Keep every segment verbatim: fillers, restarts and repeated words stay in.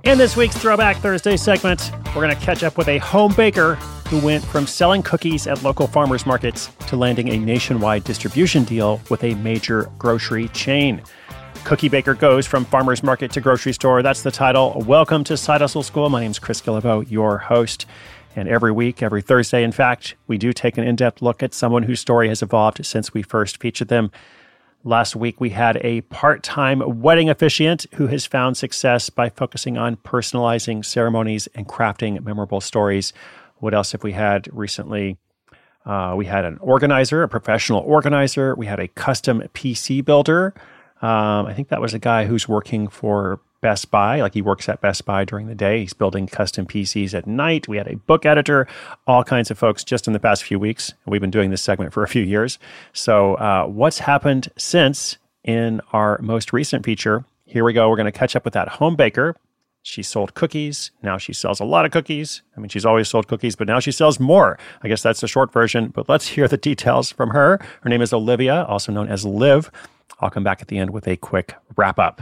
In this week's Throwback Thursday segment, we're going to catch up with a home baker who went from selling cookies at local farmers markets to landing a nationwide distribution deal with a major grocery chain. Cookie Baker goes from farmers market to grocery store. That's the title. Welcome to Side Hustle School. My name is Chris Guillebeau, your host. And every week, every Thursday, in fact, we do take an in-depth look at someone whose story has evolved since we first featured them. Last week, we had a part-time wedding officiant who has found success by focusing on personalizing ceremonies and crafting memorable stories. What else have we had recently? Uh, we had an organizer, a professional organizer. We had a custom P C builder. Um, I think that was a guy who's working for Best Buy, like he works at Best Buy during the day. He's building custom P Cs at night. We had a book editor, all kinds of folks just in the past few weeks. We've been doing this segment for a few years. So uh, what's happened since in our most recent feature? Here we go. We're going to catch up with that home baker. She sold cookies. Now she sells a lot of cookies. I mean, she's always sold cookies, but now she sells more. I guess that's the short version, but let's hear the details from her. Her name is Olivia, also known as Liv. I'll come back at the end with a quick wrap up.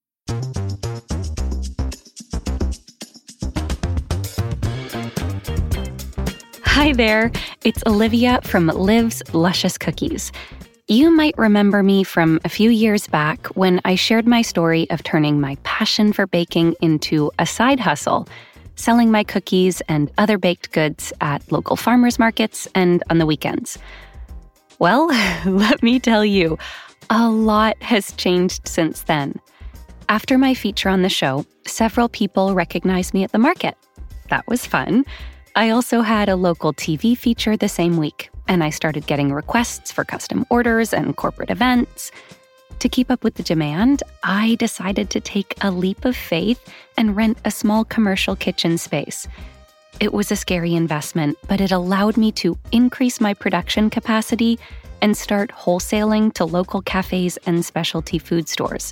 Hi there, it's Olivia from Liv's Luscious Cookies. You might remember me from a few years back when I shared my story of turning my passion for baking into a side hustle, selling my cookies and other baked goods at local farmers markets and on the weekends. Well, let me tell you, a lot has changed since then. After my feature on the show, several people recognized me at the market. That was fun. I also had a local T V feature the same week, and I started getting requests for custom orders and corporate events. To keep up with the demand, I decided to take a leap of faith and rent a small commercial kitchen space. It was a scary investment, but it allowed me to increase my production capacity and start wholesaling to local cafes and specialty food stores.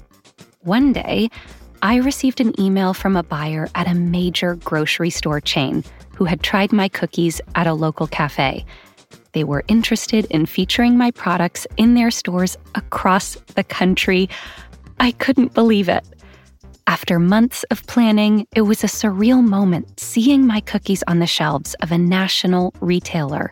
One day, I received an email from a buyer at a major grocery store chain who had tried my cookies at a local cafe. They were interested in featuring my products in their stores across the country. I couldn't believe it. After months of planning, it was a surreal moment seeing my cookies on the shelves of a national retailer.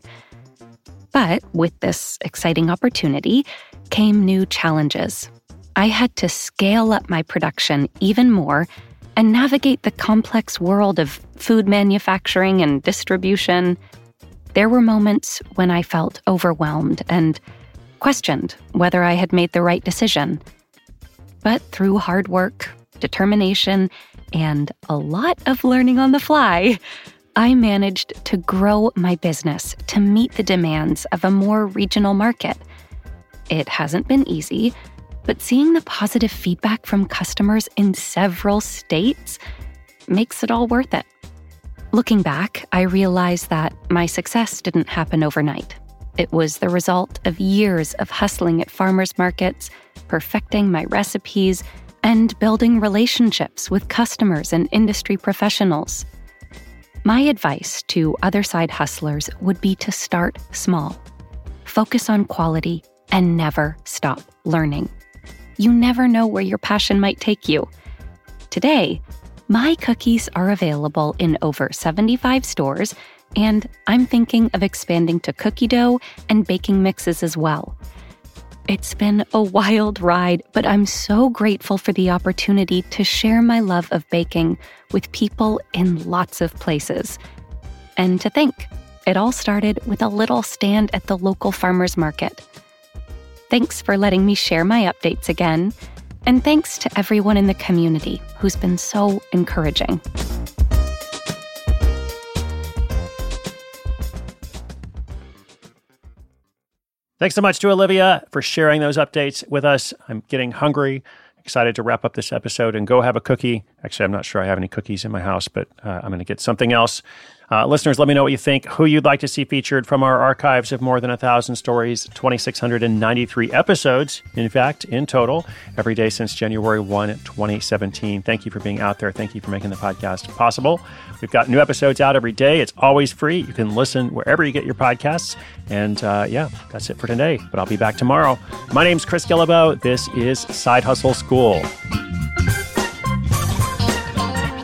But with this exciting opportunity came new challenges. I had to scale up my production even more and navigate the complex world of food manufacturing and distribution. There were moments when I felt overwhelmed and questioned whether I had made the right decision. But through hard work, determination, and a lot of learning on the fly, I managed to grow my business to meet the demands of a more regional market. It hasn't been easy, but seeing the positive feedback from customers in several states makes it all worth it. Looking back, I realized that my success didn't happen overnight. It was the result of years of hustling at farmers markets, perfecting my recipes, and building relationships with customers and industry professionals. My advice to other side hustlers would be to start small, focus on quality, and never stop learning. You never know where your passion might take you. Today, my cookies are available in over seventy-five stores, and I'm thinking of expanding to cookie dough and baking mixes as well. It's been a wild ride, but I'm so grateful for the opportunity to share my love of baking with people in lots of places. And to think, it all started with a little stand at the local farmers market. Thanks for letting me share my updates again, and thanks to everyone in the community who's been so encouraging. Thanks so much to Olivia for sharing those updates with us. I'm getting hungry, excited to wrap up this episode and go have a cookie. Actually, I'm not sure I have any cookies in my house, but uh, I'm going to get something else. Uh, listeners, let me know what you think, who you'd like to see featured from our archives of more than one thousand stories, two thousand six hundred ninety-three episodes, in fact, in total, every day since January first, twenty seventeen. Thank you for being out there. Thank you for making the podcast possible. We've got new episodes out every day. It's always free. You can listen wherever you get your podcasts. And uh, yeah, that's it for today. But I'll be back tomorrow. My name's Chris Guillebeau. This is Side Hustle School.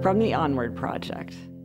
from the Onward Project.